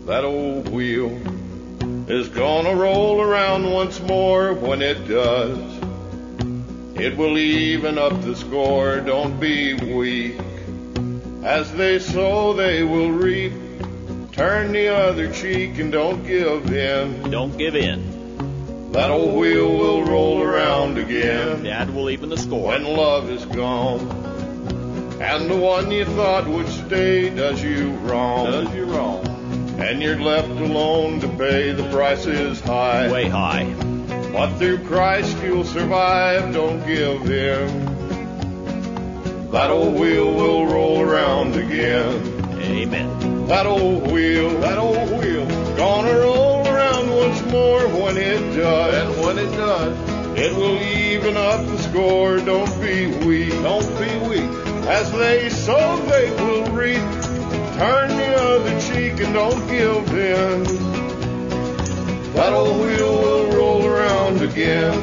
That old wheel is gonna roll around once more. When it does, it will even up the score. Don't be weak. As they sow, they will reap. Turn the other cheek and don't give in. Don't give in. That old wheel will roll around again. That will even the score. When love is gone, and the one you thought would stay does you wrong. And you're left alone to pay. The price is high. Way high. But through Christ you'll survive. Don't give in. That old wheel will roll around again. Amen. That old wheel, gonna roll around once more. When it does, and when it does, it will even up the score. Don't be weak. As they sow, they will reap. Turn the other cheek and don't give in. That old wheel will roll around again.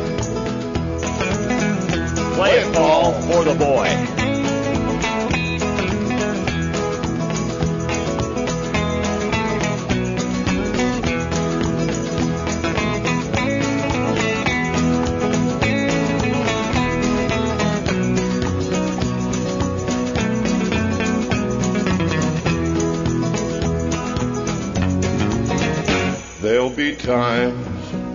Play it, Paul, for the boy. There'll be times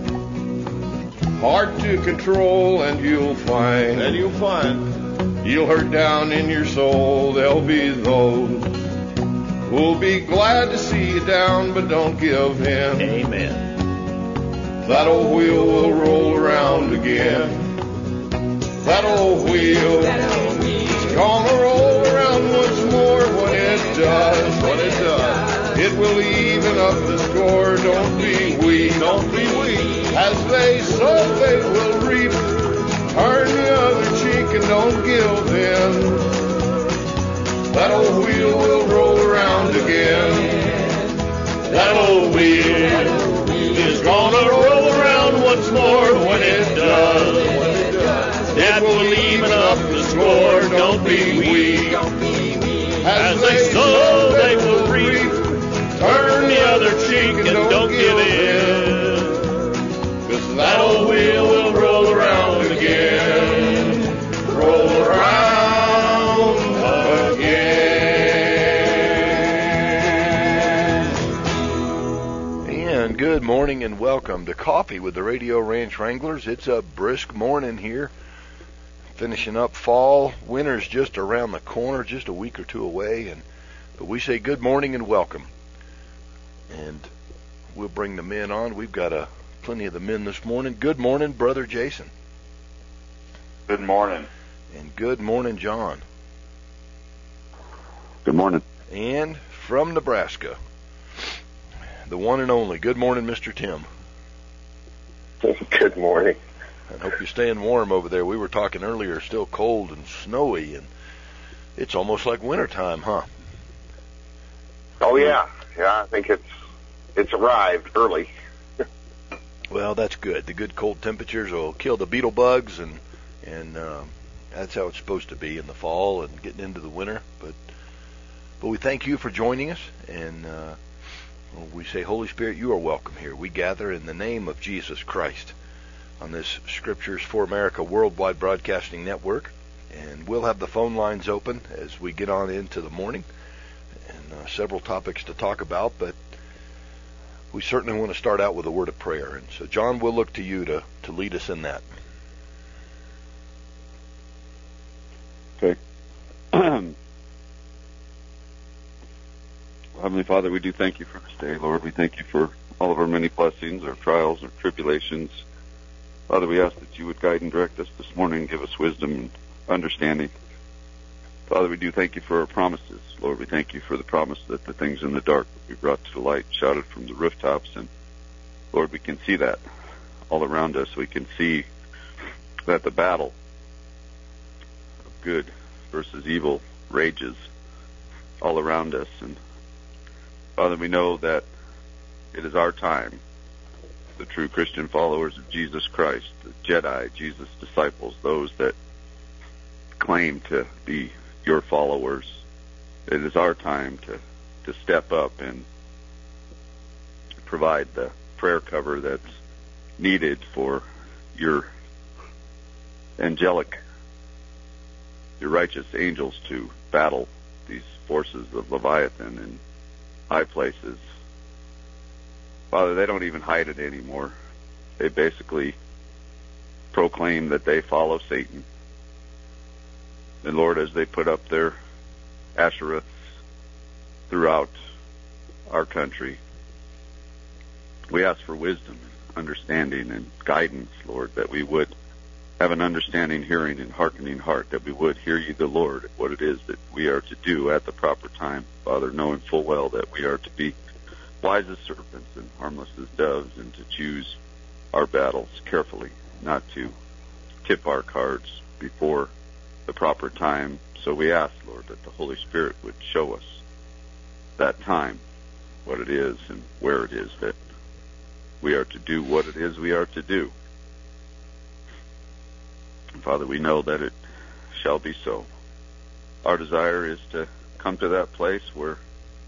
hard to control, and you'll find you'll hurt down in your soul. There'll be those who'll be glad to see you down, but don't give in. Amen. That old wheel will roll around again. That old wheel is gonna roll around once more. When it does, it will even up the score. Don't be weak. As they sow, they will reap. Turn the other cheek and don't give in. That old wheel will roll around again. That old wheel is gonna roll around once more. When it does, it will even up the score. Don't be weak. As they sow, they will reap. Turn the other cheek and don't give in. 'Cause that old wheel will roll around again. Roll around again. And good morning and welcome to Coffee with the Radio Ranch Wranglers. It's a brisk morning here. Finishing up fall. Winter's just around the corner, just a week or two away. But we say good morning and welcome. And we'll bring the men on. We've got plenty of the men this morning. Good morning, Brother Jason. Good morning. And good morning, John. Good morning. And from Nebraska, the one and only. Good morning, Mr. Tim. Good morning. I hope you're staying warm over there. We were talking earlier, still cold and snowy, and it's almost like wintertime, huh? Oh, yeah. Yeah, I think it's arrived early. Well, that's good. The good cold temperatures will kill the beetle bugs, and that's how it's supposed to be in the fall and getting into the winter. But we thank you for joining us, and we say, Holy Spirit, you are welcome here. We gather in the name of Jesus Christ on this Scriptures for America Worldwide Broadcasting Network, and we'll have the phone lines open as we get on into the morning, and several topics to talk about, but we certainly want to start out with a word of prayer. And so, John, we'll look to you to lead us in that. Okay. Heavenly Father, we do thank you for this day, Lord. We thank you for all of our many blessings, our trials, our tribulations. Father, we ask that you would guide and direct us this morning and give us wisdom and understanding. Father, we do thank you for our promises. Lord, we thank you for the promise that the things in the dark will be brought to the light, shouted from the rooftops. And Lord, we can see that all around us. We can see that the battle of good versus evil rages all around us. And Father, we know that it is our time, the true Christian followers of Jesus Christ, the Jedi, Jesus' disciples, those that claim to be your followers. It is our time to step up and provide the prayer cover that's needed for your righteous angels to battle these forces of Leviathan in high places. Father, they don't even hide it anymore. They basically proclaim that they follow Satan. And Lord, as they put up their Ashereths throughout our country, we ask for wisdom, understanding, and guidance, Lord, that we would have an understanding, hearing, and hearkening heart, that we would hear you, the Lord, what it is that we are to do at the proper time, Father, knowing full well that we are to be wise as serpents and harmless as doves, and to choose our battles carefully, not to tip our cards before the proper time. So we ask, Lord, that the Holy Spirit would show us that time, what it is and where it is that we are to do what it is we are to do. And Father, we know that it shall be so. Our desire is to come to that place where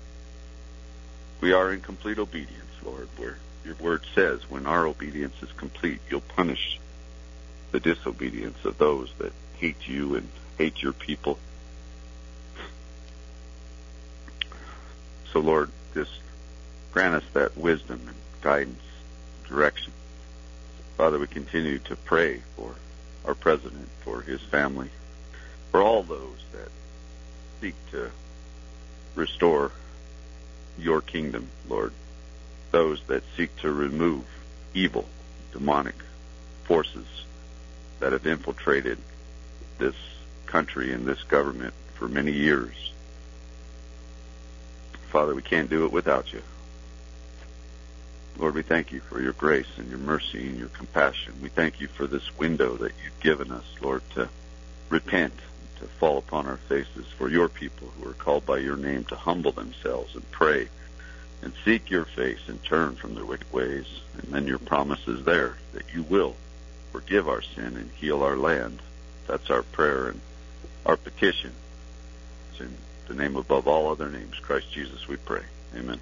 we are in complete obedience, Lord, where your word says when our obedience is complete, you'll punish the disobedience of those that hate you and hate your people. So, Lord, just grant us that wisdom and guidance, direction. Father, we continue to pray for our president, for his family, for all those that seek to restore your kingdom, Lord, those that seek to remove evil, demonic forces that have infiltrated this country and this government for many years. Father, we can't do it without you. Lord, we thank you for your grace and your mercy and your compassion. We thank you for this window that you've given us, Lord, to repent, to fall upon our faces for your people who are called by your name to humble themselves and pray and seek your face and turn from their wicked ways. And then your promise is there that you will forgive our sin and heal our land. That's our prayer and our petition. It's in the name above all other names, Christ Jesus, we pray. Amen.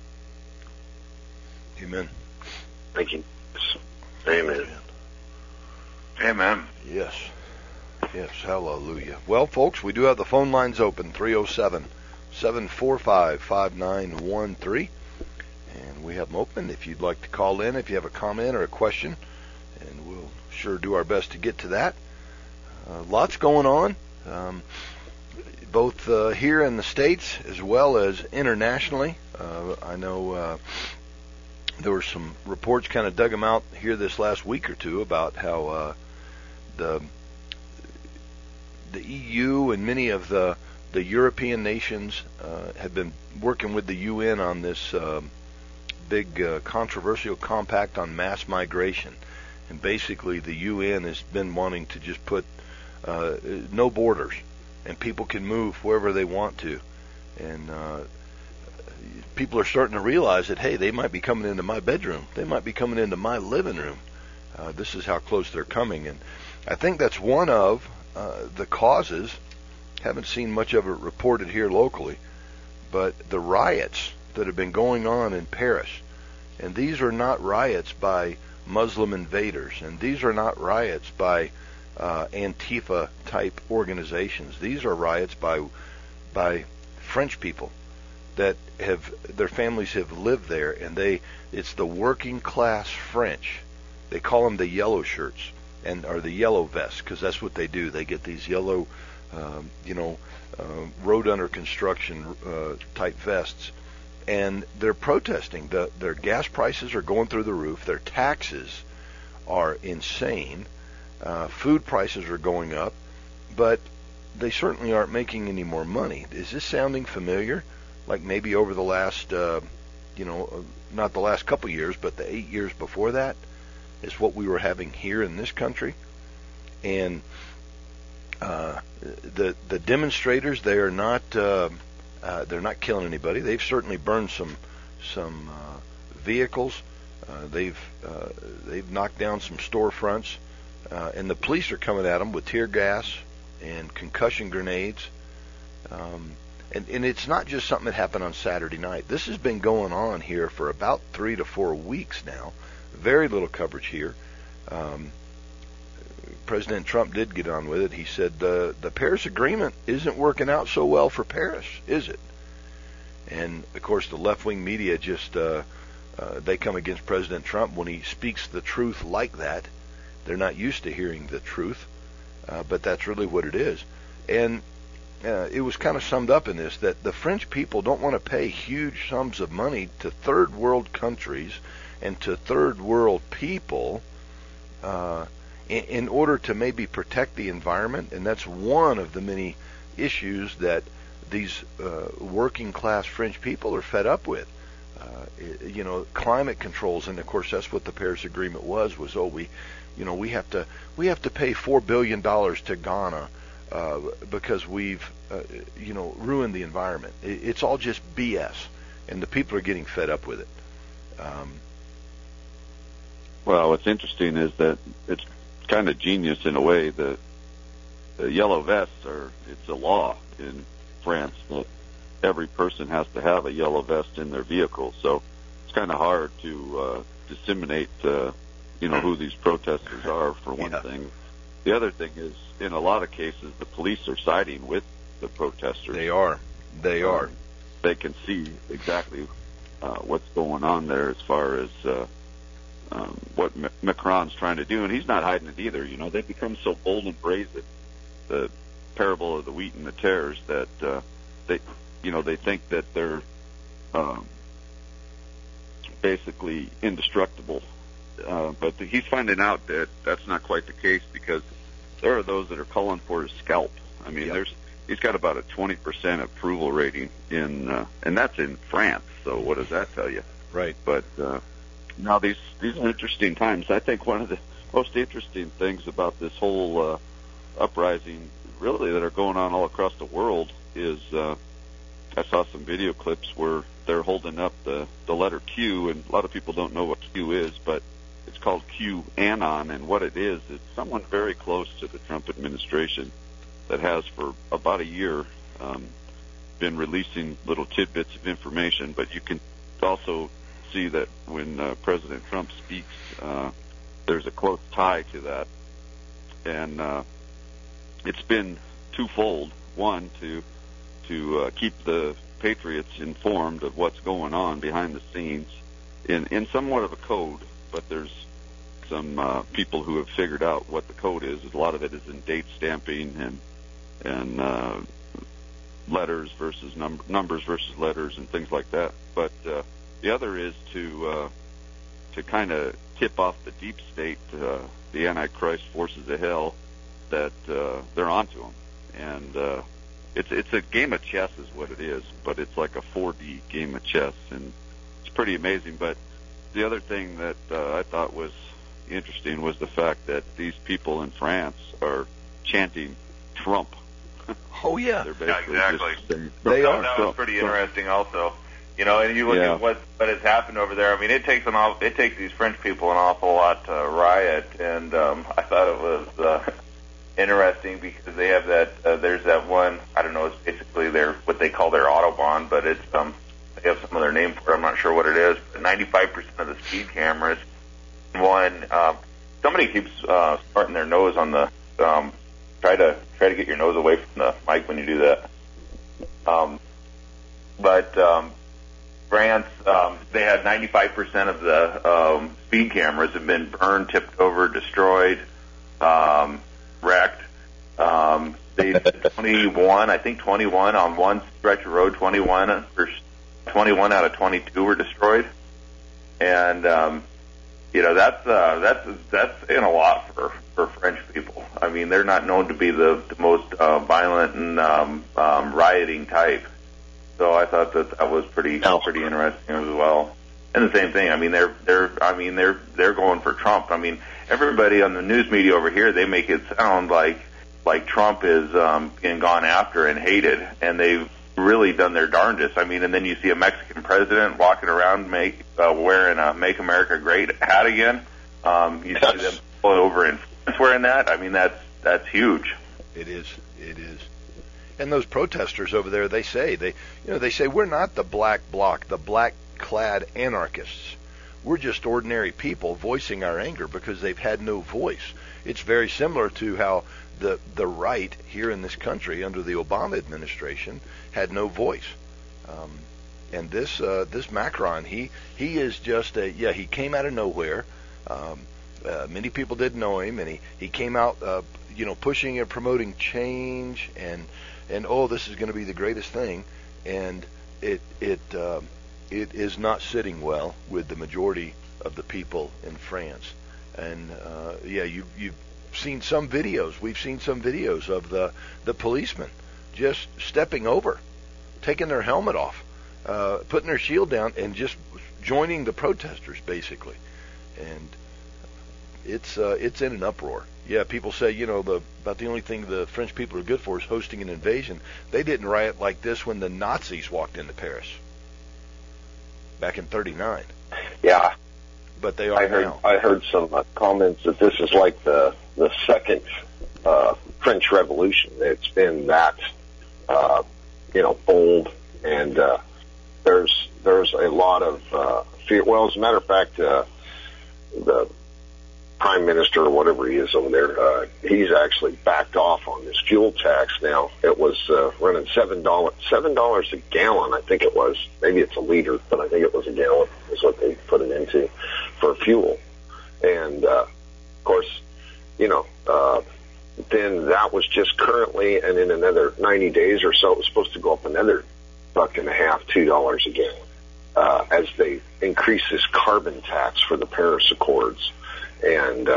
Amen. Thank you. Amen. Amen. Yes. Yes. Hallelujah. Well, folks, we do have the phone lines open, 307-745-5913. And we have them open if you'd like to call in, if you have a comment or a question. And we'll sure do our best to get to that. Lots going on, both here in the States as well as internationally. I know there were some reports kind of dug them out here this last week or two about how the EU and many of the European nations have been working with the UN on this big controversial compact on mass migration. And basically the UN has been wanting to just put no borders, and people can move wherever they want to. And people are starting to realize that, hey, they might be coming into my bedroom. They might be coming into my living room. This is how close they're coming. And I think that's one of the causes. Haven't seen much of it reported here locally, but the riots that have been going on in Paris. And these are not riots by Muslim invaders, and these are not riots by Antifa-type organizations. These are riots by French people that their families have lived there, and it's the working class French. They call them the yellow shirts or the yellow vests, because that's what they do. They get these yellow, road under construction type vests, and they're protesting. Their gas prices are going through the roof. Their taxes are insane. Food prices are going up, but they certainly aren't making any more money. Is this sounding familiar? Like maybe over the last, not the last couple years, but the 8 years before that is what we were having here in this country. And the demonstrators, they're not killing anybody. They've certainly burned some vehicles. They've knocked down some storefronts, and the police are coming at them with tear gas and concussion grenades. And it's not just something that happened on Saturday night. This has been going on here for about 3 to 4 weeks now. Very little coverage here. President Trump did get on with it. He said the Paris Agreement isn't working out so well for Paris, is it? And, of course, the left-wing media just, they come against President Trump when he speaks the truth like that. They're not used to hearing the truth, but that's really what it is. And it was kind of summed up in this, that the French people don't want to pay huge sums of money to third world countries and to third world people in order to maybe protect the environment. And that's one of the many issues that these working class French people are fed up with. Climate controls, and of course that's what the Paris Agreement was we have to pay $4 billion to Ghana because we've ruined the environment. It's all just BS, and the people are getting fed up with it. Well, what's interesting is that it's kind of genius in a way. The yellow vests it's a law in France that every person has to have a yellow vest in their vehicle. So it's kind of hard to disseminate, who these protesters are, for one thing. The other thing is, in a lot of cases, the police are siding with the protesters. They are. They can see exactly what's going on there as far as what Macron's trying to do, and he's not hiding it either. They've become so bold and brazen, the parable of the wheat and the tares, that they think that they're basically indestructible. But he's finding out that that's not quite the case, because there are those that are calling for his scalp. I mean, he's got about a 20% approval rating and that's in France. So what does that tell you? Right. But now these are interesting times. I think one of the most interesting things about this whole uprising, really, that are going on all across the world is I saw some video clips where they're holding up the letter Q, and a lot of people don't know what Q is, but it's called QAnon, and what it is, it's someone very close to the Trump administration that has for about a year been releasing little tidbits of information. But you can also see that when President Trump speaks, there's a close tie to that. And it's been twofold. One, to keep the patriots informed of what's going on behind the scenes in somewhat of a code, but there's some people who have figured out what the code is. A lot of it is in date stamping and letters versus numbers versus letters and things like that. But the other is to kind of tip off the deep state, the Antichrist forces of hell, that they're onto them. And it's a game of chess is what it is, but it's like a 4D game of chess, and it's pretty amazing. But the other thing that I thought was interesting was the fact that these people in France are chanting Trump. Oh, yeah. Yeah, exactly. They are. That was pretty interesting also. And you look at what has happened over there. I mean, it takes these French people an awful lot to riot, and I thought it was interesting because they have that, there's that one, I don't know, it's basically what they call their Autobahn, but it's, they have some other name for it, I'm not sure what it is, but 95% of the speed cameras, somebody keeps smarting their nose on the, try to get your nose away from the mic when you do that. But France, they had 95% of the speed cameras have been burned, tipped over, destroyed, wrecked. They did 21 on one stretch of road. 21 out of 22 were destroyed, and that's saying a lot for French people. I mean, they're not known to be the most violent and rioting type. So I thought that was pretty interesting as well. And the same thing. I mean, they're going for Trump. I mean, everybody on the news media over here, they make it sound like Trump is being gone after and hated, and they've really done their darndest. I mean, and then you see a Mexican president walking around wearing a "Make America Great" hat again. You see them pulling over in France wearing that. I mean, that's huge. It is. And those protesters over there, they say we're not the black bloc, the black-clad anarchists. We're just ordinary people voicing our anger because they've had no voice. It's very similar to how the right here in this country under the Obama administration had no voice. And this Macron, he is just he came out of nowhere. Many people didn't know him, and he came out pushing and promoting change and this is going to be the greatest thing, and it is not sitting well with the majority of the people in France. And you've seen some videos. We've seen some videos of the policemen just stepping over, taking their helmet off, putting their shield down, and just joining the protesters, basically. And it's in an uproar. Yeah, people say, about the only thing the French people are good for is hosting an invasion. They didn't riot like this when the Nazis walked into Paris back in '39. Yeah. But they are now. I heard some comments that this is like the second French Revolution. It's been that bold, and there's a lot of fear. Well, as a matter of fact, the Prime Minister or whatever he is over there, he's actually backed off on this fuel tax now. It was running $7 a gallon, I think it was. Maybe it's a liter, but I think it was a gallon is what they put it into for fuel. And of course, then that was just currently, and in another 90 days or so, it was supposed to go up another $1.50, $2 a gallon, as they increase this carbon tax for the Paris Accords. And,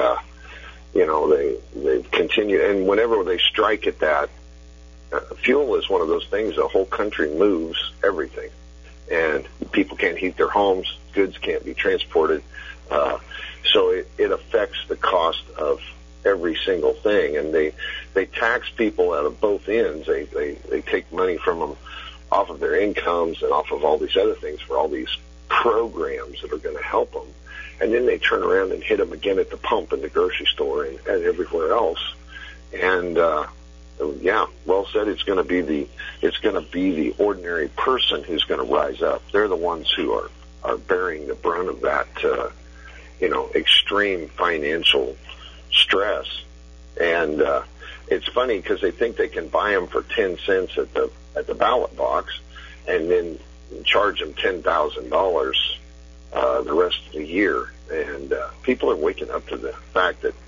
they continue, and whenever they strike at that, fuel is one of those things, the whole country moves everything. And people can't heat their homes, goods can't be transported, so it affects the cost of every single thing. And they tax people out of both ends. They take money from them off of their incomes and off of all these other things for all these programs that are going to help them. And then they turn around and hit them again at the pump in the grocery store and everywhere else. And well said. It's going to be the ordinary person who's going to rise up. They're the ones who are bearing the brunt of that, extreme financial stress. And it's funny because they think they can buy them for 10 cents at the ballot box, and then charge them $10,000 the rest of the year. And people are waking up to the fact that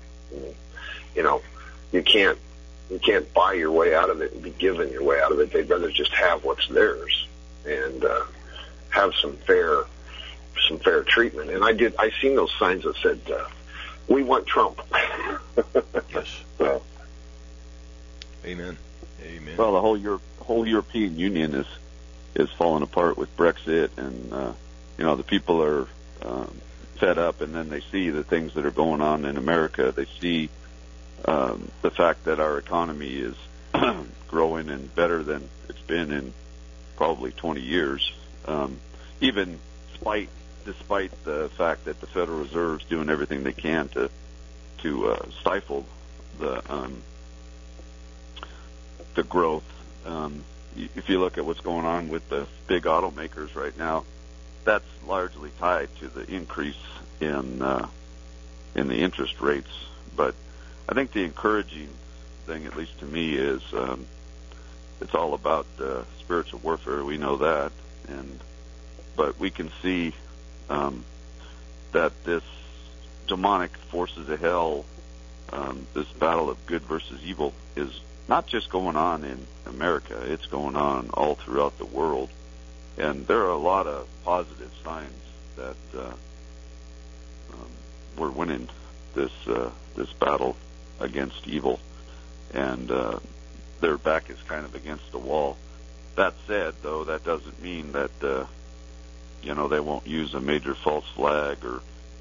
you can't buy your way out of it and be given your way out of it. They'd rather just have what's theirs and have some fair treatment. And I seen those signs that said, "We want Trump." Yes. So. Amen. Well, the whole European Union is falling apart with Brexit, and the people are fed up, and then they see the things that are going on in America. They see the fact that our economy is growing and better than it's been in probably 20 years, even despite the fact that the Federal Reserve's doing everything they can to stifle the growth. If you look at what's going on with the big automakers right now, that's largely tied to the increase in the interest rates. But I think the encouraging thing, at least to me, is it's all about spiritual warfare. We know that, but we can see that this demonic forces of hell, this battle of good versus evil, is not just going on in America. It's going on all throughout the world. And there are a lot of positive signs that we're winning this battle against evil, and their back is kind of against the wall. That said, though, that doesn't mean that they won't use a major false flag or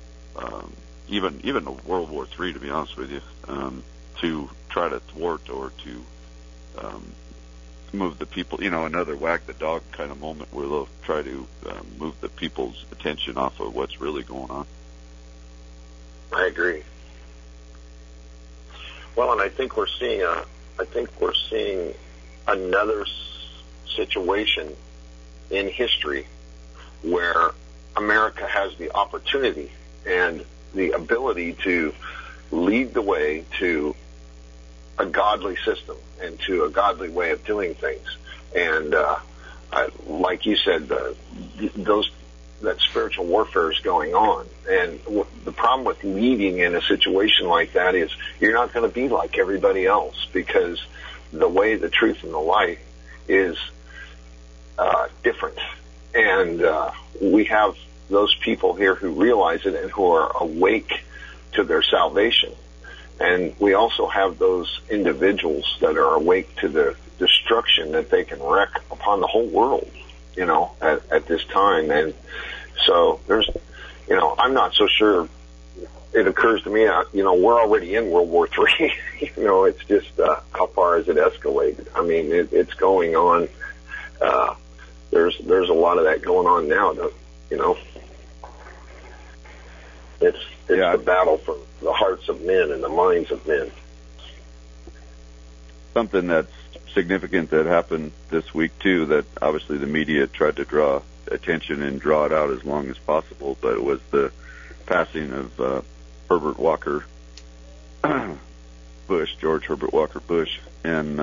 even World War III, to be honest with you, to try to thwart or to move the people, another wag the dog kind of moment where they'll try to move the people's attention off of what's really going on. I agree. Well, and I think we're seeing another situation in history where America has the opportunity and the ability to lead the way to a godly system and to a godly way of doing things. And like you said, that spiritual warfare is going on. And the problem with leading in a situation like that is you're not going to be like everybody else, because the way, the truth, and the light is different. And we have those people here who realize it and who are awake to their salvation. And we also have those individuals that are awake to the destruction that they can wreak upon the whole world, at this time. And so there's, I'm not so sure. It occurs to me, we're already in World War III. It's just how far has it escalated? I mean, it's going on. There's a lot of that going on now. It's the battle for the hearts of men and the minds of men. Something that's significant that happened this week too, that obviously the media tried to draw attention and draw it out as long as possible, but it was the passing of Herbert Walker Bush, George Herbert Walker Bush. And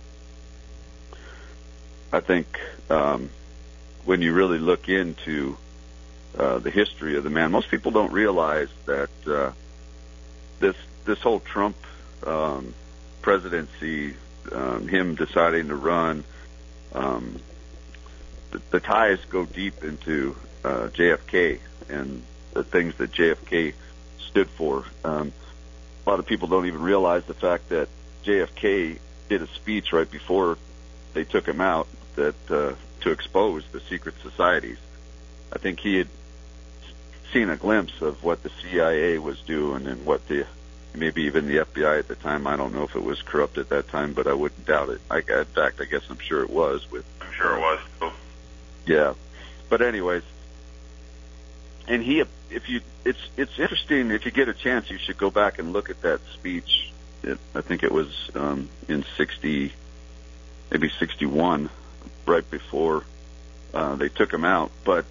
I think when you really look into the history of the man, most people don't realize that this whole Trump presidency, him deciding to run, the ties go deep into JFK and the things that JFK stood for. A lot of people don't even realize the fact that JFK did a speech right before they took him out that to expose the secret societies. I think he had seen a glimpse of what the CIA was doing and what maybe even the FBI at the time. I don't know if it was corrupt at that time, but I wouldn't doubt it. In fact, I guess I'm sure it was. I'm sure it was too. Yeah, but anyways, and it's interesting. If you get a chance, you should go back and look at that speech. I think it was in maybe 61, right before they took him out. But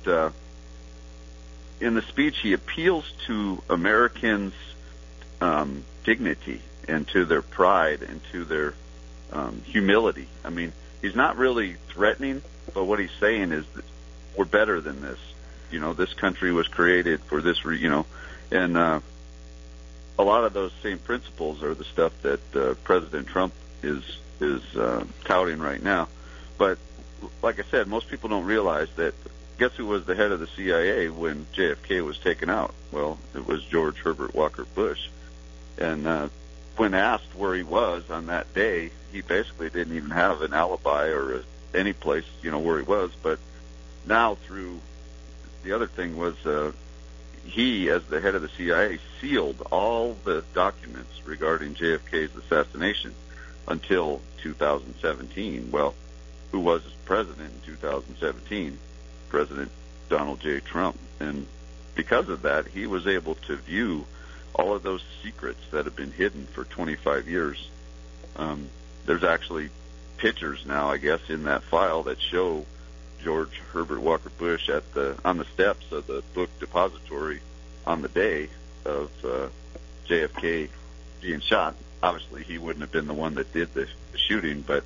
in the speech, he appeals to Americans' dignity and to their pride and to their humility. I mean, he's not really threatening, but what he's saying is that we're better than this. This country was created for this, and a lot of those same principles are the stuff that President Trump is touting right now. But like I said, most people don't realize that. Guess who was the head of the CIA when JFK was taken out? Well, it was George Herbert Walker Bush. And when asked where he was on that day, he basically didn't even have an alibi or any place, where he was. But now through the other thing was he, as the head of the CIA, sealed all the documents regarding JFK's assassination until 2017. Well, who was president in 2017? President Donald J. Trump. And because of that, he was able to view all of those secrets that have been hidden for 25 years. There's actually pictures now, I guess, in that file that show George Herbert Walker Bush on the steps of the book depository on the day of JFK being shot. Obviously, he wouldn't have been the one that did the shooting, but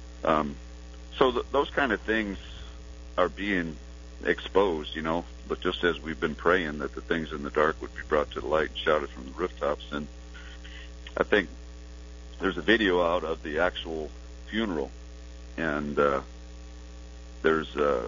those kind of things are being exposed, but just as we've been praying that the things in the dark would be brought to the light and shouted from the rooftops. And I think there's a video out of the actual funeral, and there's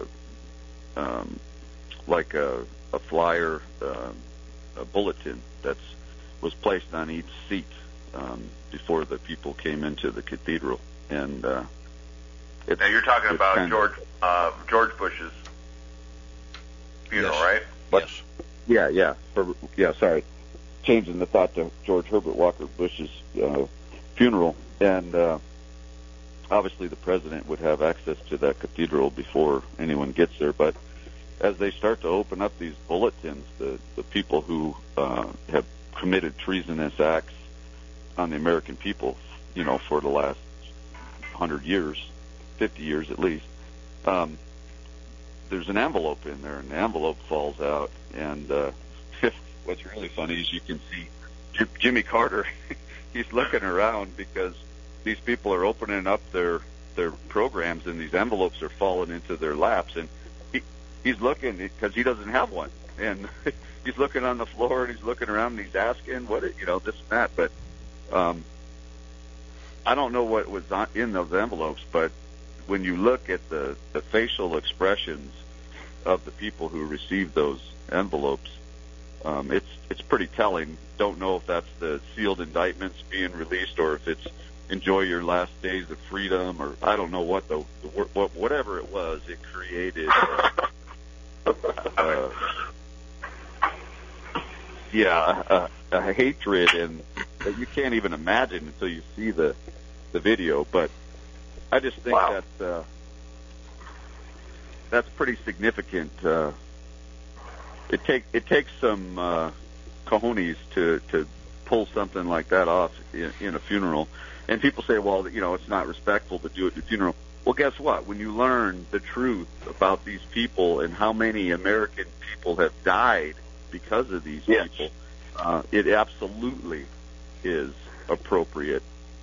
like a flyer, a bulletin was placed on each seat before the people came into the cathedral. And now you're talking about George Bush's funeral, yes. Right? Yes. Yeah. Sorry, changing the thought to George Herbert Walker Bush's funeral, and obviously the president would have access to that cathedral before anyone gets there. But as they start to open up these bulletins, the people who have committed treasonous acts on the American people, for the last 100 years, 50 years at least. There's an envelope in there, and the envelope falls out. And what's really funny is you can see Jimmy Carter. He's looking around because these people are opening up their programs, and these envelopes are falling into their laps. And he's looking because he doesn't have one, and he's looking on the floor, and he's looking around, and he's asking this and that. But I don't know what was in those envelopes, but when you look at the facial expressions of the people who received those envelopes, it's pretty telling. Don't know if that's the sealed indictments being released or if it's enjoy your last days of freedom, or I don't know what whatever it was. It created a hatred and that you can't even imagine until you see the video. But I just think that's pretty significant. It takes some cojones to pull something like that off in a funeral. And people say, well, it's not respectful to do it at a funeral. Well, guess what? When you learn the truth about these people and how many American people have died because of these people, it absolutely is appropriate.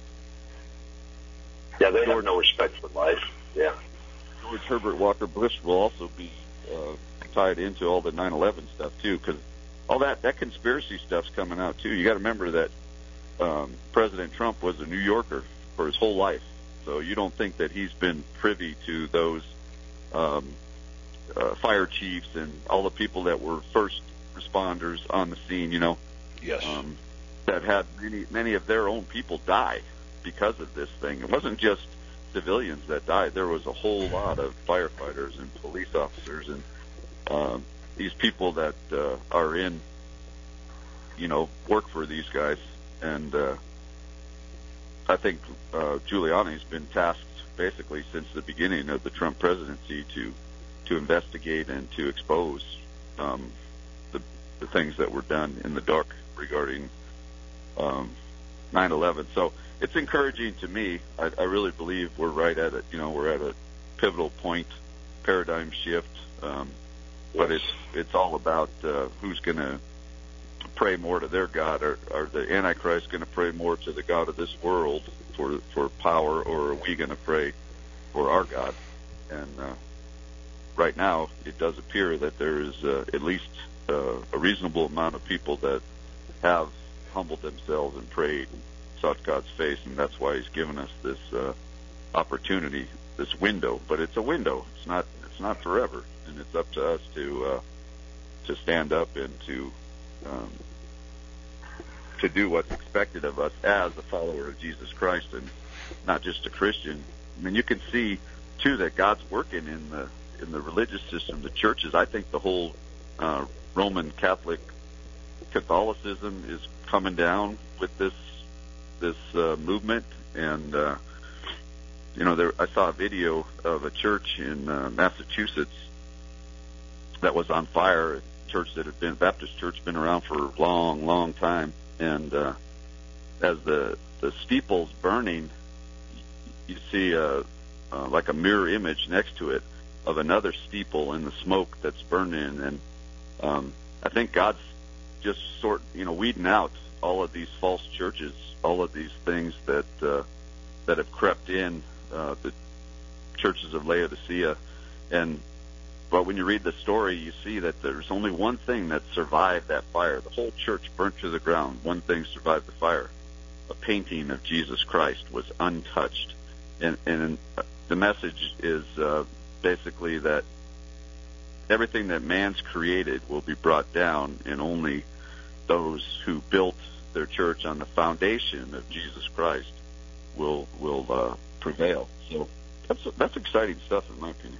Yeah, they have no respect for life. Yeah. George Herbert Walker Bush will also be tied into all the 9/11 stuff too, because all that conspiracy stuff's coming out too. You got to remember that President Trump was a New Yorker for his whole life, so you don't think that he's been privy to those fire chiefs and all the people that were first responders on the scene. Yes. That had many of their own people die because of this thing. It wasn't just civilians that died. There was a whole lot of firefighters and police officers and these people that are in, work for these guys. And I think Giuliani's been tasked basically since the beginning of the Trump presidency to investigate and to expose the things that were done in the dark regarding 9/11. So it's encouraging to me. I really believe we're right at it. We're at a pivotal point, paradigm shift. But it's all about who's going to pray more to their God. Are the Antichrist going to pray more to the God of this world for power, or are we going to pray for our God? And right now, it does appear that there is at least a reasonable amount of people that have humbled themselves and prayed and sought God's face, and that's why He's given us this opportunity, this window. But it's a window. It's not forever, and it's up to us to stand up and to do what's expected of us as a follower of Jesus Christ, and not just a Christian. I mean, you can see too that God's working in the religious system, the churches. I think the whole Roman Catholicism is coming down with this movement, and I saw a video of a church in Massachusetts that was on fire. A church that had been Baptist church, been around for a long, long time, and as the steeple's burning, you see like a mirror image next to it of another steeple in the smoke that's burning, and I think God's just weeding out all of these false churches, all of these things that have crept in the churches of Laodicea. But when you read the story, you see that there's only one thing that survived that fire. The whole church burnt to the ground. One thing survived the fire. A painting of Jesus Christ was untouched. And the message is basically that everything that man's created will be brought down, and only those who built their church on the foundation of Jesus Christ will prevail. So that's exciting stuff, in my opinion.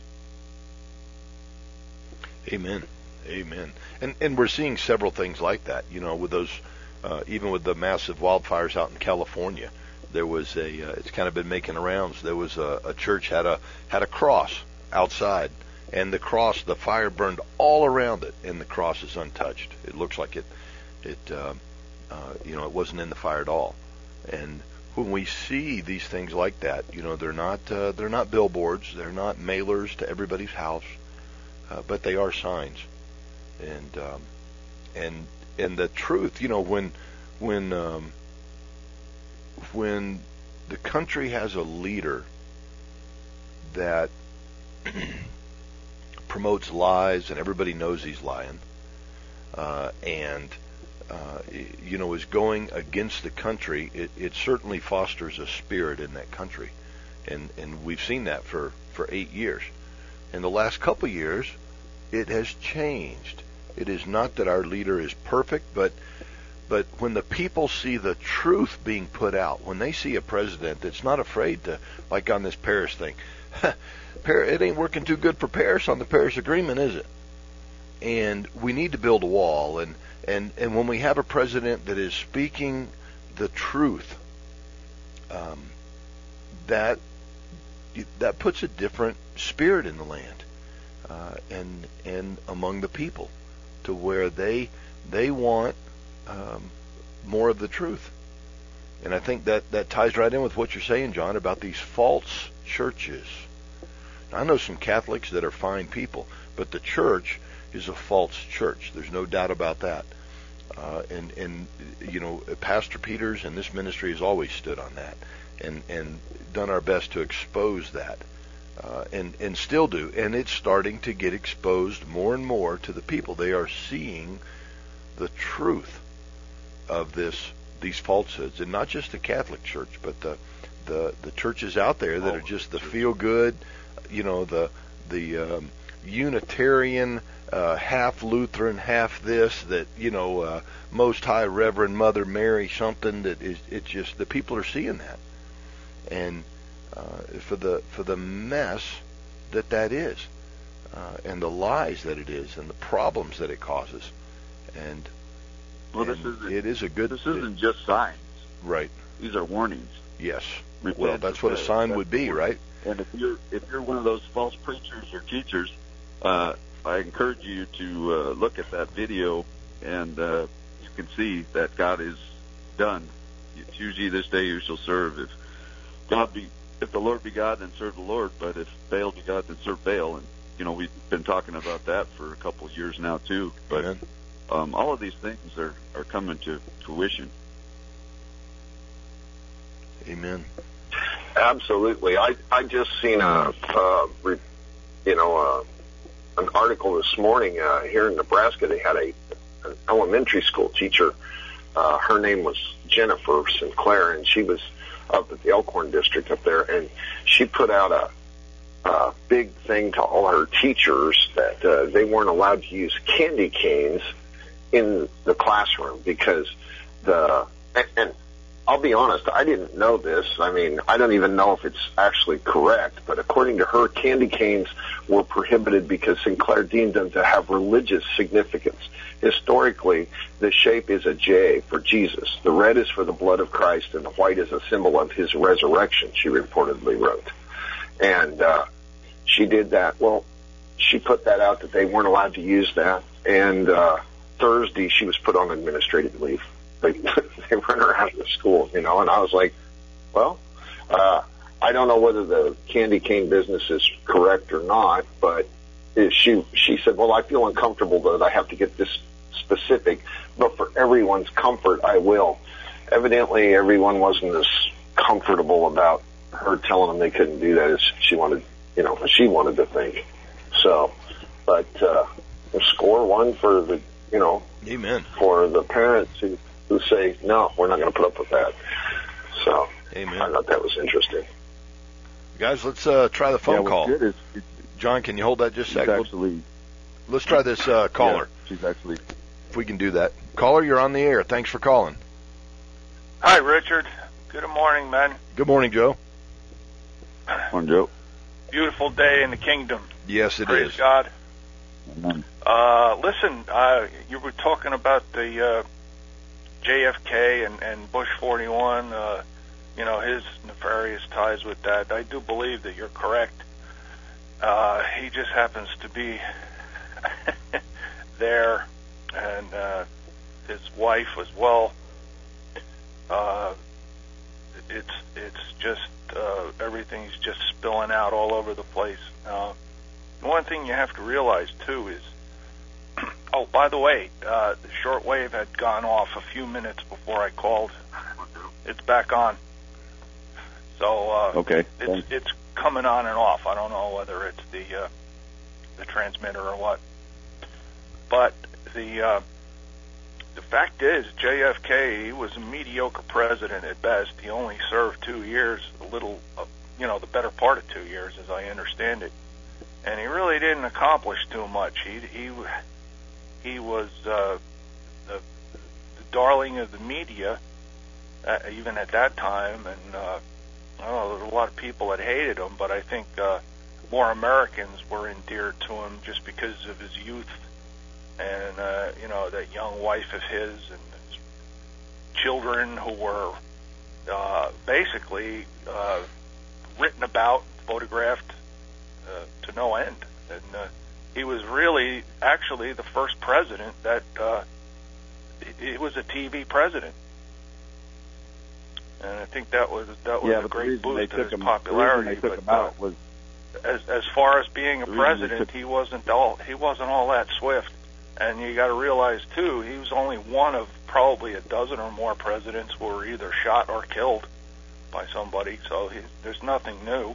Amen. And we're seeing several things like that. With those, even with the massive wildfires out in California, there was it's kind of been making rounds. There was a church had a cross outside, and the fire burned all around it, and the cross is untouched. It looks like it wasn't in the fire at all. And when we see these things like that, they're not billboards, they're not mailers to everybody's house, but they are signs. And the truth, when the country has a leader that promotes lies and everybody knows he's lying, and is going against the country, it certainly fosters a spirit in that country, and we've seen that for 8 years. In the last couple of years, it has changed. It is not that our leader is perfect, but when the people see the truth being put out, when they see a president that's not afraid to, like on this Paris thing, it ain't working too good for Paris on the Paris Agreement, is it? And we need to build a wall. And when we have a president that is speaking the truth, that puts a different spirit in the land, and among the people, to where they want more of the truth. And I think that ties right in with what you're saying, John, about these false churches. Now, I know some Catholics that are fine people, but the church is a false church. There's no doubt about that. And Pastor Peters and this ministry has always stood on that and done our best to expose that, and still do. And it's starting to get exposed more and more to the people. They are seeing the truth of these falsehoods, and not just the Catholic Church, but the churches out there that are just the feel good, the Unitarian, half Lutheran, half this, that Most High Reverend Mother Mary something, that is, it's just the people are seeing that, and for the mess that is, and the lies that it is, and the problems that it causes, and it is a good. This isn't just signs, right? These are warnings. Yes. Well, that's what a sign would be, right? And if you're one of those false preachers or teachers, I encourage you to look at that video, and you can see that God is done. Choose ye this day who shall serve. If the Lord be God, then serve the Lord. But if Baal be God, then serve Baal. And we've been talking about that for a couple of years now too. But Amen. All of these things are coming to fruition. Amen. Absolutely. I just seen an article this morning here in Nebraska. They had an elementary school teacher. Her name was Jennifer Sinclair, and she was up at the Elkhorn district up there, and she put out a big thing to all her teachers that they weren't allowed to use candy canes in the classroom because and I'll be honest, I didn't know this. I mean, I don't even know if it's actually correct, but according to her, candy canes were prohibited because Sinclair deemed them to have religious significance. Historically, the shape is a J for Jesus. The red is for the blood of Christ, and the white is a symbol of his resurrection, she reportedly wrote. And she did that. Well, she put that out that they weren't allowed to use that, and Thursday she was put on administrative leave. They run her out of the school, and I was like, well, I don't know whether the candy cane business is correct or not, but she said, well, I feel uncomfortable that I have to get this specific, but for everyone's comfort, I will. Evidently, everyone wasn't as comfortable about her telling them they couldn't do that as she wanted, she wanted to think. So, but score one for the, Amen. For the parents who say, no, we're not going to put up with that. So, Amen. I thought that was interesting. Guys, let's try the phone call. Good John, can you hold that just a second? Actually, let's try this caller. Yeah, she's actually. If we can do that. Caller, you're on the air. Thanks for calling. Hi, Richard. Good morning, man. Good morning, Joe. Morning, Joe. Beautiful day in the kingdom. Yes, it Praise is. God. Amen. Listen, you were talking about the JFK and Bush 41, his nefarious ties with that. I do believe that you're correct. He just happens to be there, and his wife as well. it's just everything's just spilling out all over the place. One thing you have to realize too is, oh, by the way, the shortwave had gone off a few minutes before I called. It's back on. So okay, it's coming on and off. I don't know whether it's the transmitter or what. But the fact is, JFK, he was a mediocre president at best. He only served 2 years, the better part of 2 years, as I understand it. And he really didn't accomplish too much. He was the darling of the media, even at that time, and I don't know, there were a lot of people that hated him, but I think more Americans were endeared to him just because of his youth and that young wife of his and his children who were basically written about, photographed to no end. And he was really actually the first president that he was a TV president. And I think that was a great boost to his popularity. But as far as being a president, he wasn't all that swift. And you got to realize too, he was only one of probably a dozen or more presidents who were either shot or killed by somebody. So there's nothing new.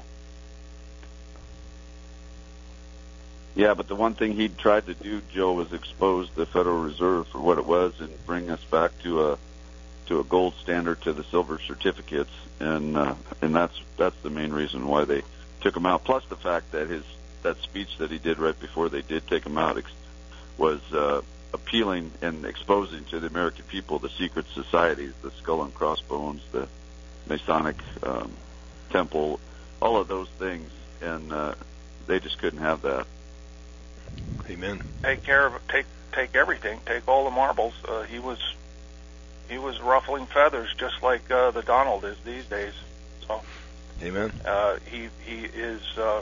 Yeah, but the one thing he tried to do, Joe, was expose the Federal Reserve for what it was and bring us back to a gold standard, to the silver certificates, and that's the main reason why they took him out. Plus the fact that that speech that he did right before they did take him out was appealing and exposing to the American people the secret societies, the Skull and Crossbones, the Masonic Temple, all of those things, and they just couldn't have that. Amen. Take care of it. Take everything. Take all the marbles. He was ruffling feathers just like the Donald is these days. So, amen. He is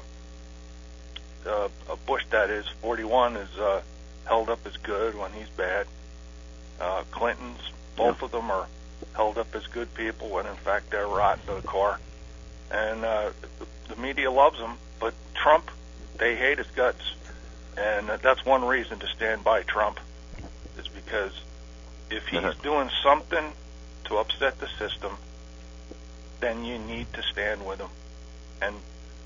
Bush, that is 41, is held up as good when he's bad. Clinton's, both of them are held up as good people when in fact they're rotten to the core. And the media loves him, but Trump, they hate his guts. And that's one reason to stand by Trump, is because if he's doing something to upset the system, then you need to stand with him. And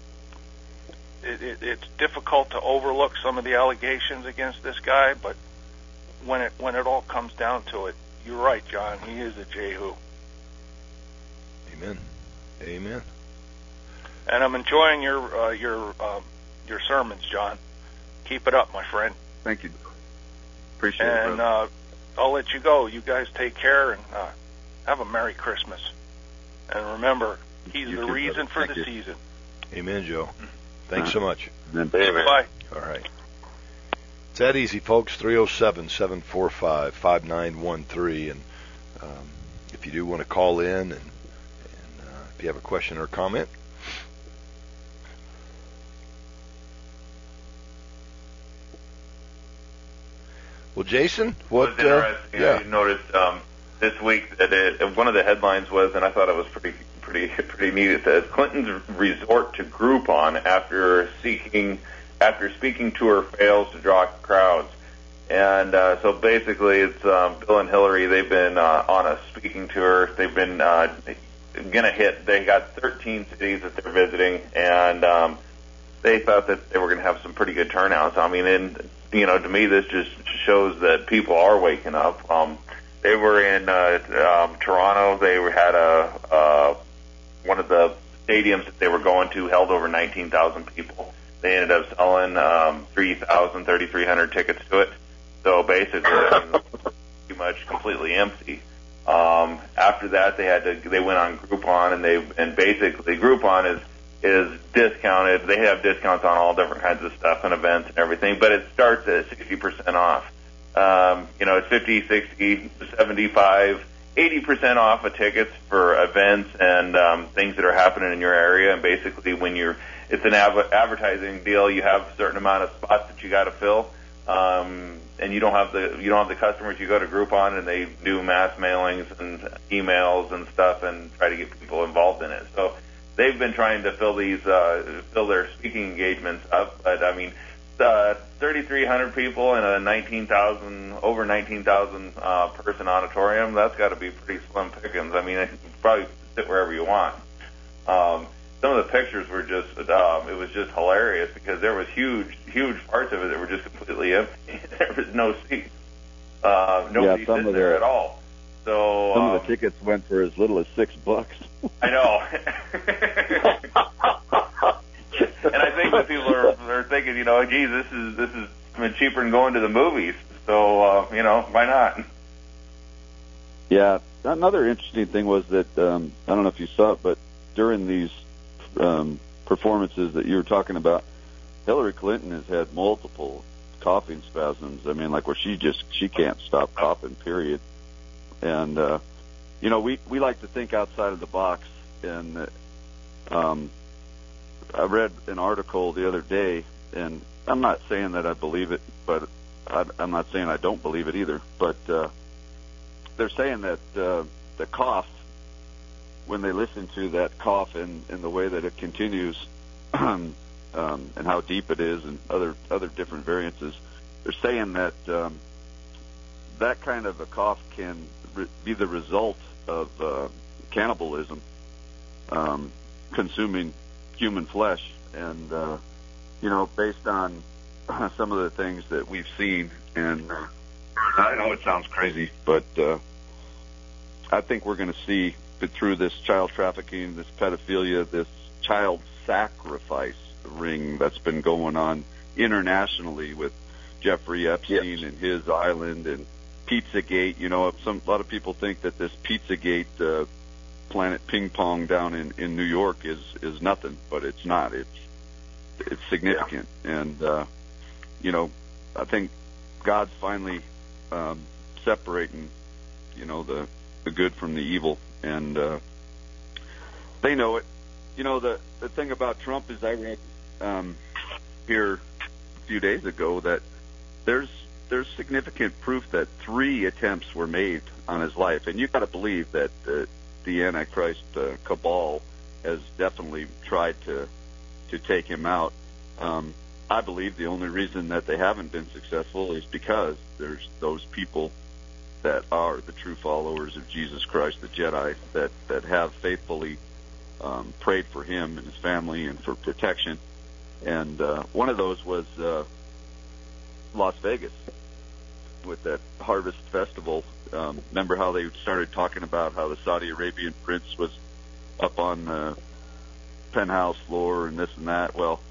it's difficult to overlook some of the allegations against this guy, but when it all comes down to it, you're right, John. He is a Jehu. Amen. Amen. And I'm enjoying your sermons, John. Keep it up, my friend. Thank you. Appreciate it. And I'll let you go. You guys take care and have a Merry Christmas. And remember, he's the reason for the season. Amen, Joe. Thanks so much. Amen. Bye. All right. It's that easy, folks. 307-745-5913. And if you do want to call in and if you have a question or comment, well, Jason, what? Interesting. I noticed this week that one of the headlines was, and I thought it was pretty neat. It says Clinton's resort to Groupon after speaking tour fails to draw crowds, and so basically it's Bill and Hillary. They've been on a speaking tour. They've been gonna hit. They got 13 cities that they're visiting, and they thought that they were gonna have some pretty good turnouts. I mean, to me, this just shows that people are waking up. They were in Toronto. They had one of the stadiums that they were going to held over 19,000 people. They ended up selling 3,300 tickets to it. So basically, pretty much completely empty. After that, they went on Groupon, and basically Groupon is discounted. They have discounts on all different kinds of stuff and events and everything, but it starts at 60% off. It's 50, 60, 75, 80% off of tickets for events and things that are happening in your area. And basically, it's an advertising deal. You have a certain amount of spots that you got to fill. and you don't have the customers. You go to Groupon and they do mass mailings and emails and stuff and try to get people involved in it. So they've been trying to fill their speaking engagements up, but I mean, 3,300 people in a over 19,000 person auditorium. That's got to be pretty slim pickings. I mean, you can probably sit wherever you want. Some of the pictures were just, it was just hilarious because there was huge parts of it that were just completely empty. There was no seats. Nobody sitting there at all. So some of the tickets went for as little as $6. I know. And I think that people are thinking, geez, this is cheaper than going to the movies. So, why not? Yeah. Another interesting thing was that, I don't know if you saw it, but during these performances that you were talking about, Hillary Clinton has had multiple coughing spasms. I mean, like where she can't stop coughing, period. And, we like to think outside of the box. And I read an article the other day, and I'm not saying that I believe it, but I'm not saying I don't believe it either. But they're saying that the cough, when they listen to that cough and the way that it continues, and how deep it is, and other different variances, they're saying that that kind of a cough can be the result of cannibalism, consuming human flesh, and based on some of the things that we've seen, and I know it sounds crazy, but I think we're going to see through this child trafficking, this pedophilia, this child sacrifice ring that's been going on internationally with Jeffrey Epstein and his island and Pizzagate. A lot of people think that this Pizzagate Planet Ping Pong down in New York is nothing, but it's not. It's significant, and I think God's finally separating the good from the evil, and they know it. The thing about Trump is I read here a few days ago that there's significant proof that 3 attempts were made on his life, and you've got to believe that the Antichrist cabal has definitely tried to take him out. I believe the only reason that they haven't been successful is because there's those people that are the true followers of Jesus Christ, the Jedi, that have faithfully prayed for him and his family and for protection. And one of those was Las Vegas with that Harvest Festival. Remember how they started talking about how the Saudi Arabian prince was up on the penthouse floor and this and that? Well,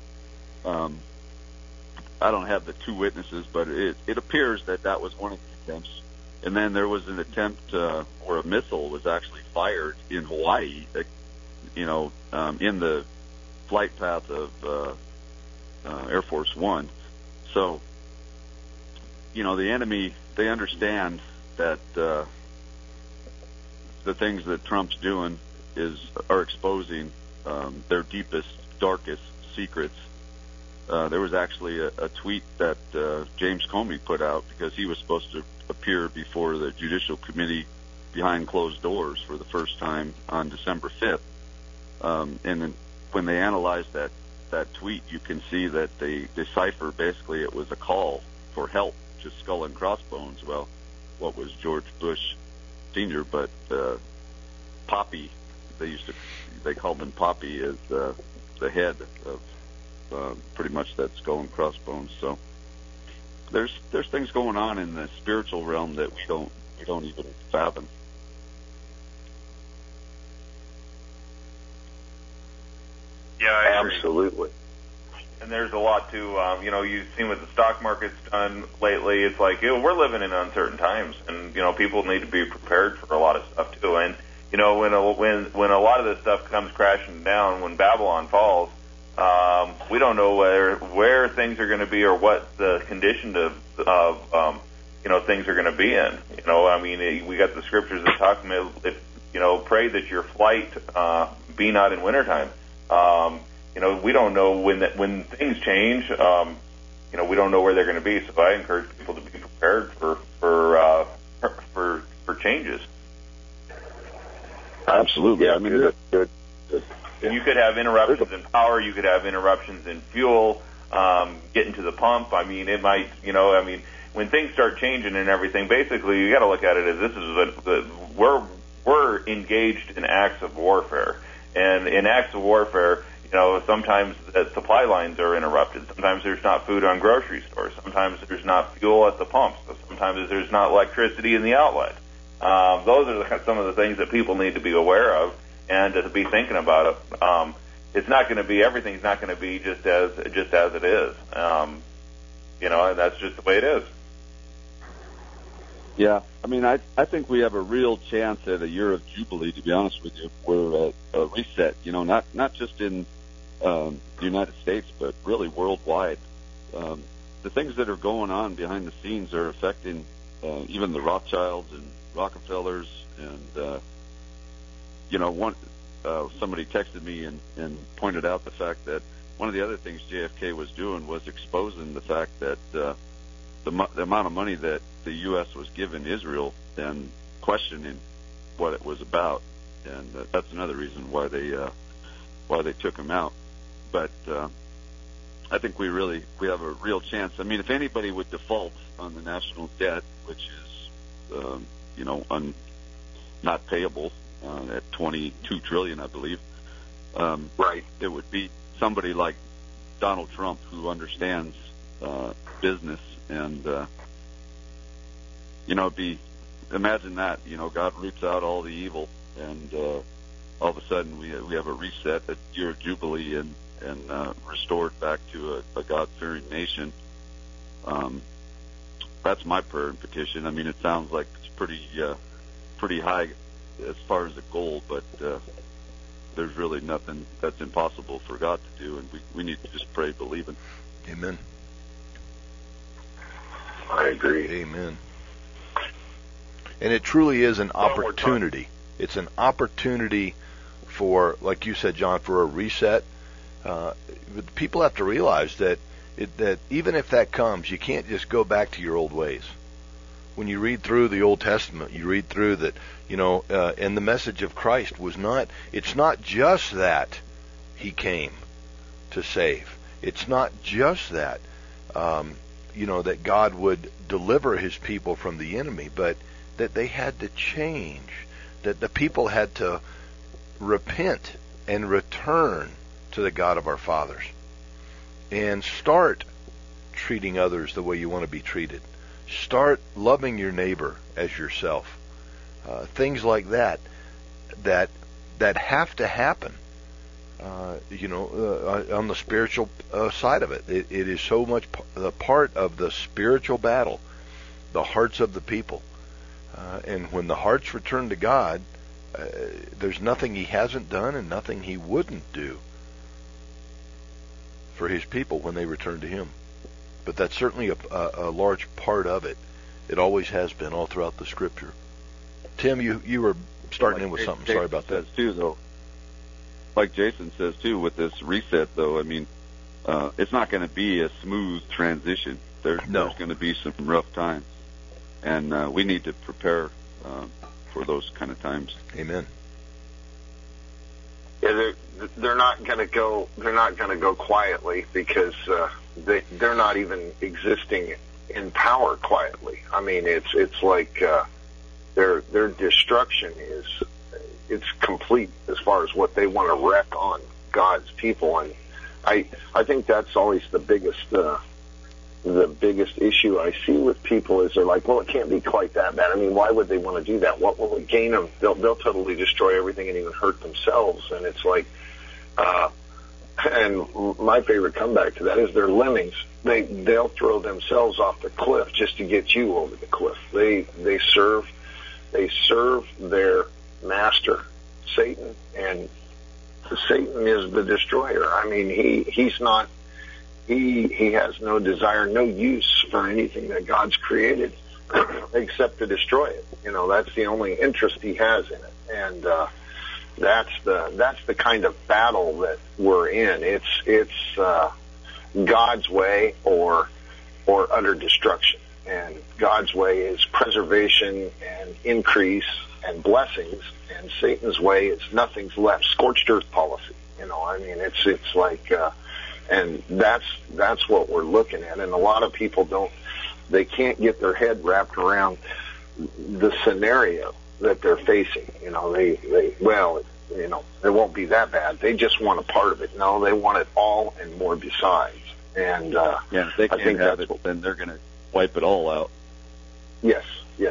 I don't have the 2 witnesses, but it appears that was one of the attempts. And then there was an attempt where a missile was actually fired in Hawaii, in the flight path of Air Force One. So, the enemy, they understand that the things that Trump's doing are exposing their deepest, darkest secrets. There was actually a tweet that James Comey put out because he was supposed to appear before the Judicial Committee behind closed doors for the first time on December 5th. And then when they analyzed that tweet, you can see that they decipher basically it was a call for help to Skull and Crossbones. Well, what was George Bush Sr., but Poppy, they called him Poppy, is the head of pretty much that Skull and Crossbones. So there's things going on in the spiritual realm that we don't even fathom. Yeah, I agree. Absolutely. And there's a lot to, you've seen what the stock market's done lately. It's like, we're living in uncertain times, and people need to be prepared for a lot of stuff too. And when a lot of this stuff comes crashing down, when Babylon falls, we don't know where things are going to be or what the condition of things are going to be in. We got the scriptures that talk about, pray that your flight be not in wintertime. We don't know when things change. we don't know where they're going to be. So I encourage people to be prepared for changes. Absolutely. Yeah, I mean, good. And you could have interruptions in power. You could have interruptions in fuel, getting to the pump. I mean, it might, when things start changing and everything, basically you got to look at it as we're engaged in acts of warfare. And in acts of warfare, sometimes the supply lines are interrupted. Sometimes there's not food on grocery stores. Sometimes there's not fuel at the pumps. Sometimes there's not electricity in the outlet. Those are some of the things that people need to be aware of and to be thinking about it. It's not going to be, everything's not going to be just as it is. And that's just the way it is. Yeah, I mean, I think we have a real chance at a year of Jubilee, to be honest with you. We're at a reset, not just in the United States, but really worldwide. The things that are going on behind the scenes are affecting even the Rothschilds and Rockefellers, and somebody texted me and pointed out the fact that one of the other things JFK was doing was exposing the fact that the amount of money that the U.S. was giving Israel and questioning what it was about, and that's another reason why they took him out. But I think we have a real chance. I mean, if anybody would default on the national debt, which is not payable at $22 trillion, I believe, right, it would be somebody like Donald Trump, who understands business, and imagine that, God roots out all the evil, and all of a sudden we have a reset, a year of Jubilee, and restored back to a God-fearing nation. That's my prayer and petition. I mean, it sounds like it's pretty high as far as a goal, but there's really nothing that's impossible for God to do, and we need to just pray, believing. Amen. I agree. Amen. And it truly is an opportunity. It's an opportunity for, like you said, John, for a reset. But people have to realize that even if that comes, you can't just go back to your old ways. When you read through the Old Testament, you read through that, and the message of Christ it's not just that he came to save. It's not just that, that God would deliver his people from the enemy, but that they had to change, that the people had to repent and return to the God of our fathers and start treating others the way you want to be treated. Start loving your neighbor as yourself. Things like that have to happen, on the spiritual side of it. It is so much the part of the spiritual battle, the hearts of the people. And when the hearts return to God, there's nothing he hasn't done and nothing he wouldn't do for his people when they return to him. But that's certainly a large part of it. It always has been all throughout the Scripture. Tim, you were starting in with something. Sorry about that. Too, though. Like Jason says, too, with this reset, though, I mean, it's not going to be a smooth transition. There's going to be some rough times. And we need to prepare for those kind of times. Amen. Yeah, they're not going to go. They're not going to go quietly, because they're not even existing in power quietly. I mean, it's like their destruction it's complete as far as what they want to wreak on God's people, and I think that's always the biggest issue I see with people is they're like, well, it can't be quite that bad. I mean, why would they want to do that? What will it gain them? They'll totally destroy everything and even hurt themselves. And it's like, and my favorite comeback to that is they're lemmings. They'll throw themselves off the cliff just to get you over the cliff. They serve their master, Satan, and Satan is the destroyer. I mean, he's not. He has no desire, no use for anything that God's created except to destroy it. That's the only interest he has in it. And that's the kind of battle that we're in. It's God's way or or utter destruction. And God's way is preservation and increase and blessings, and Satan's way is nothing's left, scorched earth policy. I mean, it's like, and that's what we're looking at. And a lot of people they can't get their head wrapped around the scenario that they're facing. It won't be that bad. They just want a part of it. No, they want it all and more besides. And if they can't have it, then they're going to wipe it all out. Yes.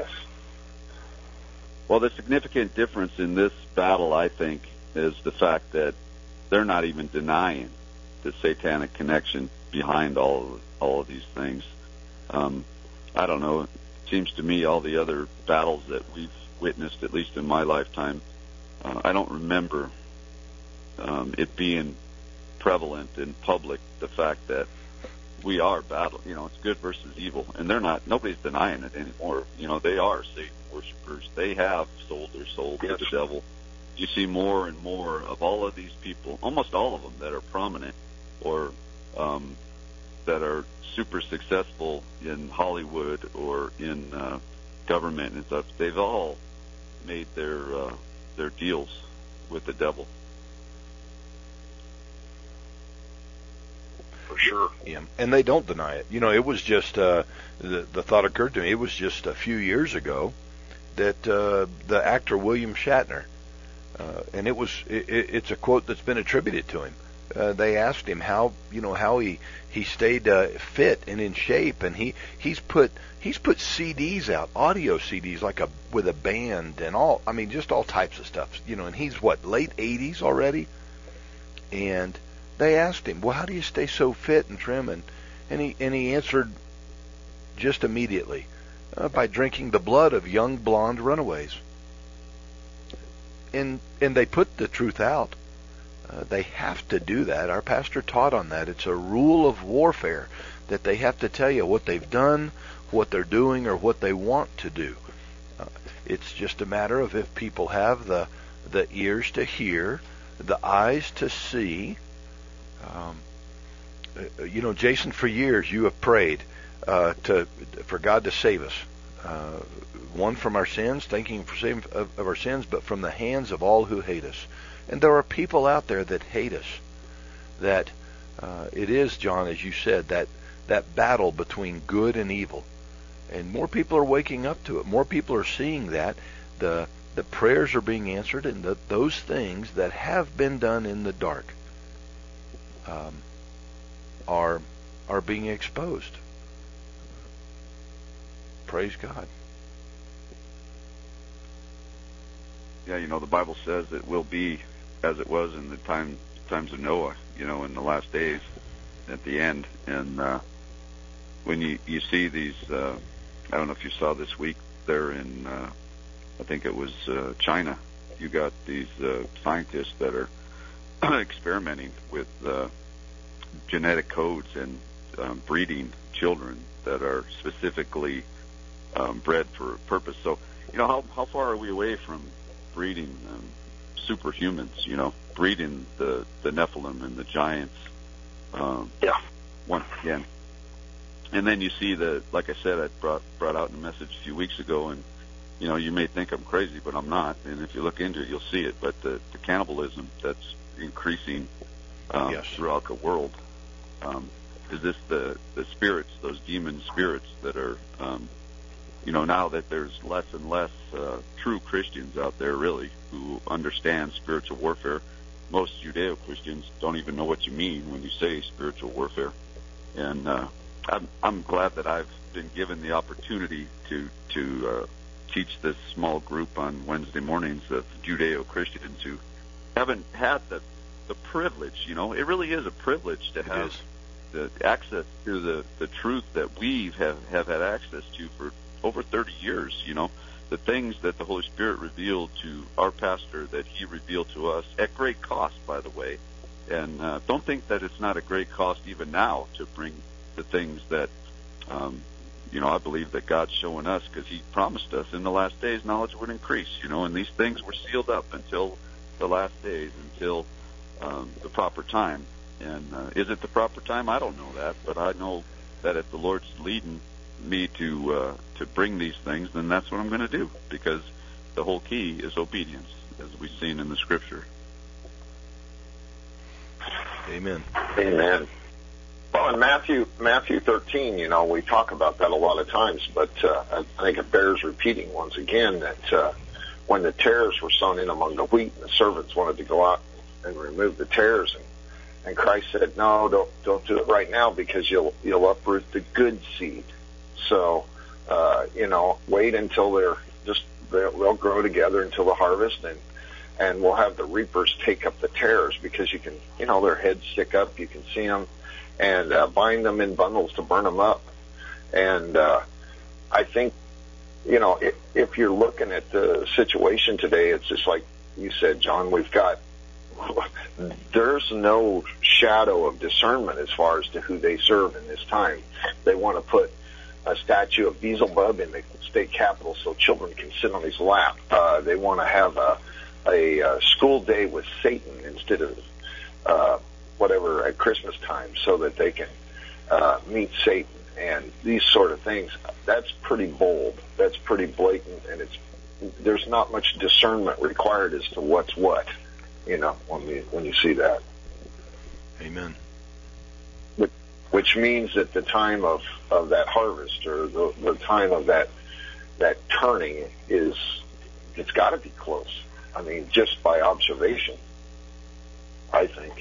Well, the significant difference in this battle, I think, is the fact that they're not even denying the satanic connection behind all of these things. I don't know. It seems to me all the other battles that we've witnessed, at least in my lifetime, I don't remember it being prevalent in public, the fact that we are battling. It's good versus evil, and nobody's denying it anymore. They are Satan worshipers. They have sold their soul to the devil. You see more and more of all of these people, almost all of them that are prominent or that are super successful in Hollywood or in government and stuff. They've all made their deals with the devil. For sure. Yeah, and they don't deny it. It was just the thought occurred to me. It was just a few years ago that the actor William Shatner, and it's a quote that's been attributed to him. They asked him how he stayed fit and in shape, and he's put CDs out, audio CDs, with a band and all. I mean, just all types of stuff. And he's late 80s already, and they asked him, well, how do you stay so fit and trim? And he answered just immediately, by drinking the blood of young blonde runaways. And they put the truth out. They have to do that. Our pastor taught on that. It's a rule of warfare that they have to tell you what they've done, what they're doing, or what they want to do. It's just a matter of if people have the ears to hear, the eyes to see. Jason, for years you have prayed for God to save us. One, from our sins, thanking for saving of our sins, but from the hands of all who hate us. And there are people out there that hate us. That it is, John, as you said, that battle between good and evil. And more people are waking up to it. More people are seeing that. The prayers are being answered, and those things that have been done in the dark are being exposed. Praise God. Yeah, the Bible says it will be as it was in the times of Noah, in the last days at the end. And when you see these, I don't know if you saw this week there in, I think it was China, you got these scientists that are experimenting with genetic codes and breeding children that are specifically bred for a purpose. So, how far are we away from breeding superhumans? Breeding the Nephilim and the giants. Once again, and then you see like I said, I brought out in a message a few weeks ago, and you may think I'm crazy, but I'm not. And if you look into it, you'll see it. But the cannibalism that's increasing throughout the world. Is this the spirits, those demon spirits that are, now that there's less and less true Christians out there, really, who understand spiritual warfare. Most Judeo-Christians don't even know what you mean when you say spiritual warfare. And I'm glad that I've been given the opportunity to teach this small group on Wednesday mornings of Judeo-Christians who haven't had the privilege. It really is a privilege to have the access to the truth that we have had access to for over 30 years. The things that the Holy Spirit revealed to our pastor, that he revealed to us at great cost, by the way. And don't think that it's not a great cost even now to bring the things that I believe that God's showing us, because he promised us in the last days knowledge would increase, and these things were sealed up until the last days, until the proper time. And is it the proper time? I don't know that, but I know that if the Lord's leading me to bring these things, then that's what I'm going to do, because the whole key is obedience, as we've seen in the Scripture. Amen. Amen. Well, in Matthew 13, we talk about that a lot of times, but I think it bears repeating once again that when the tares were sown in among the wheat, and the servants wanted to go out and remove the tares, and Christ said, "No, don't do it right now, because you'll uproot the good seed. So, wait until they'll grow together until the harvest, and we'll have the reapers take up the tares, because you can, their heads stick up, you can see them, and bind them in bundles to burn them up." And I think, if you're looking at the situation today, it's just like you said, John, there's no shadow of discernment as far as to who they serve in this time. They want to put a statue of Beelzebub in the state capitol so children can sit on his lap. They want to have a school day with Satan instead of whatever at Christmas time, so that they can meet Satan and these sort of things. That's pretty bold. That's pretty blatant, and there's not much discernment required as to what's what. When you see that. Amen. Which means that the time of that harvest, or the time of that turning, it's got to be close. I mean, just by observation, I think.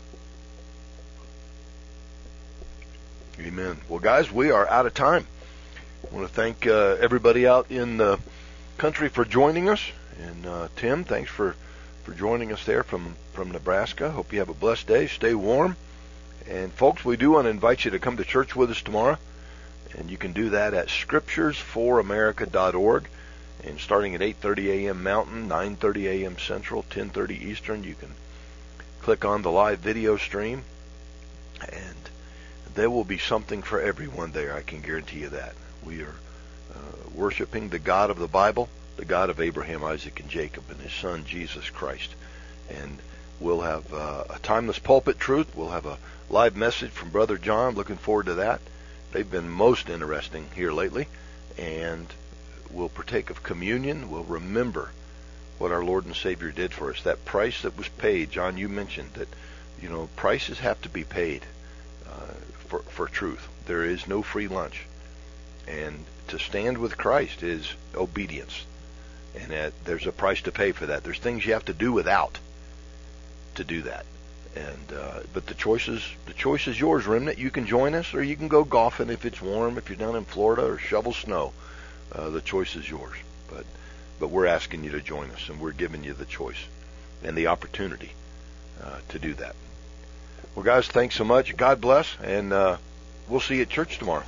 Amen. Well, guys, we are out of time. I want to thank everybody out in the country for joining us. And Tim, thanks for joining us there from Nebraska. Hope you have a blessed day. Stay warm. And folks, we do want to invite you to come to church with us tomorrow. And you can do that at scripturesforamerica.org. And starting at 8:30 a.m. Mountain, 9:30 a.m. Central, 10:30 Eastern, you can click on the live video stream. And there will be something for everyone there. I can guarantee you that. We are worshiping the God of the Bible, the God of Abraham, Isaac, and Jacob, and his son, Jesus Christ. And we'll have a timeless pulpit truth. We'll have a live message from Brother John. Looking forward to that. They've been most interesting here lately. And we'll partake of communion. We'll remember what our Lord and Savior did for us. That price that was paid. John, you mentioned that, prices have to be paid for truth. There is no free lunch. And to stand with Christ is obedience. And there's a price to pay for that. There's things you have to do without to do that. And but the choice is yours, Remnant. You can join us, or you can go golfing if it's warm, if you're down in Florida, or shovel snow. The choice is yours. But we're asking you to join us, and we're giving you the choice and the opportunity to do that. Well, guys, thanks so much. God bless, and we'll see you at church tomorrow.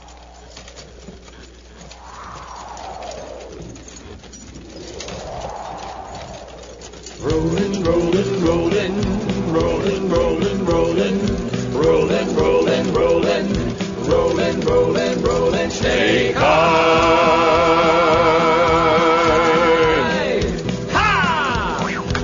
Rolling, rolling, rolling, rolling, rolling, rolling, rolling, rolling, rolling, rolling, rolling, rolling, stay high. Ha!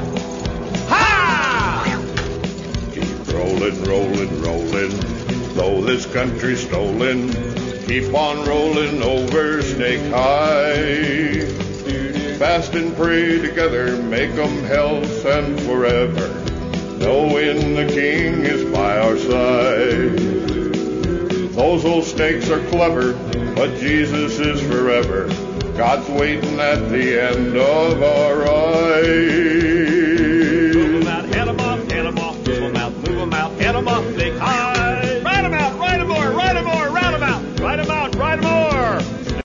Ha! Keep rolling, rolling, rolling, though this country's stolen, keep on rolling over Snake High. Fast and pray together, make 'em health and forever, knowing the King is by our side. Those old snakes are clever, but Jesus is forever. God's waiting at the end of our ride.